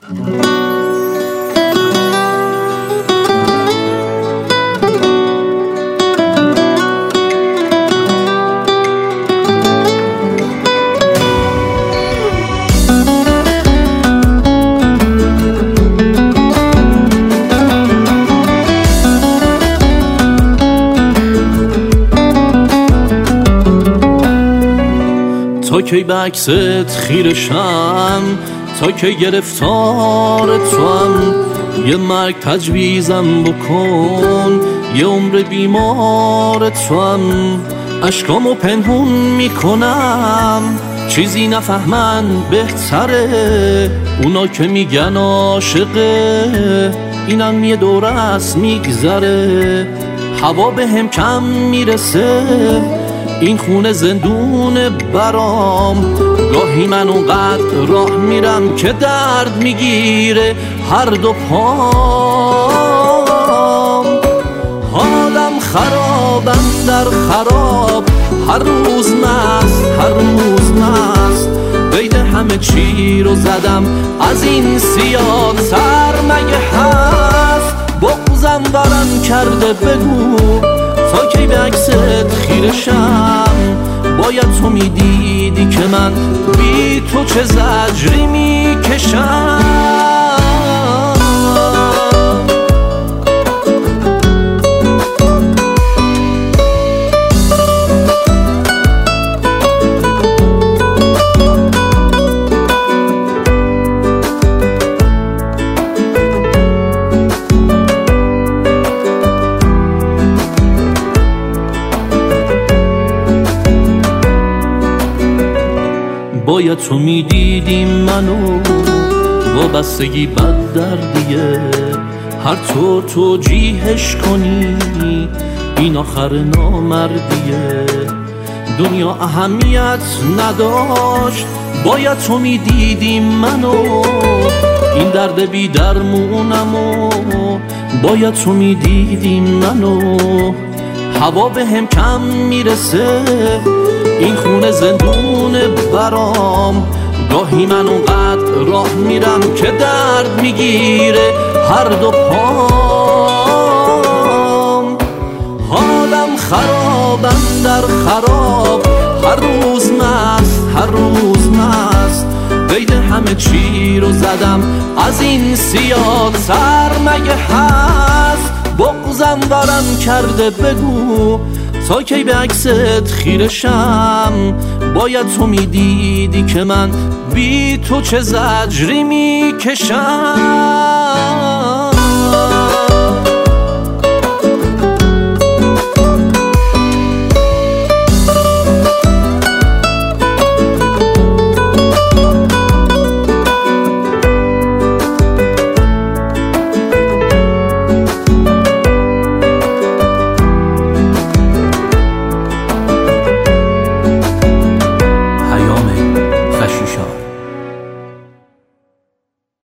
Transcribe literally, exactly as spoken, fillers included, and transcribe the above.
تا کی به عکست خیرشم، تا کی گرفتار توام، یه مرگ تجویزم بکن، یه عمر بیمار توام. اشکامو پنهون میکنم، چیزی نفهمن بهتره، اونا که میگن عاشقه، اینم یه دوره است میگذره. هوا به هم کم میرسه، این خونه زندون برام. گاهی من اونقدر راه میرم که درد میگیره هر دو پام. حالم خرابم در خراب، هر روز مست هر روز مست. قید همه چی رو زدم، از این سیاه سر مگه هست؟ بغضم ورم کرده بگو، تا کی به عکست خیرشم. باید تو میدیدی که من بی تو چه زجری میکشم. باید تو میدیدی منو، وابستگی بد دردیه. هر طور تو جیهش کنی، این آخر نامردیه. دنیا اهمیت نداشت، باید تو میدیدی منو، این درد بی درمونمو. باید تو میدیدی منو، هوا به هم کم میرسه، این خونه زندون برام. گاهی من اونقدر راه میرم که درد میگیره هر دو پام. حالم خرابم در خراب، هر روز مست هر روز مست. قید همه چی رو زدم، از این سیاه سر مگه هست؟ بغضم ورم کرده بگو، تا کی به عکست خیرشم. باید تو میدیدی که من بی تو چه زجری میکشم.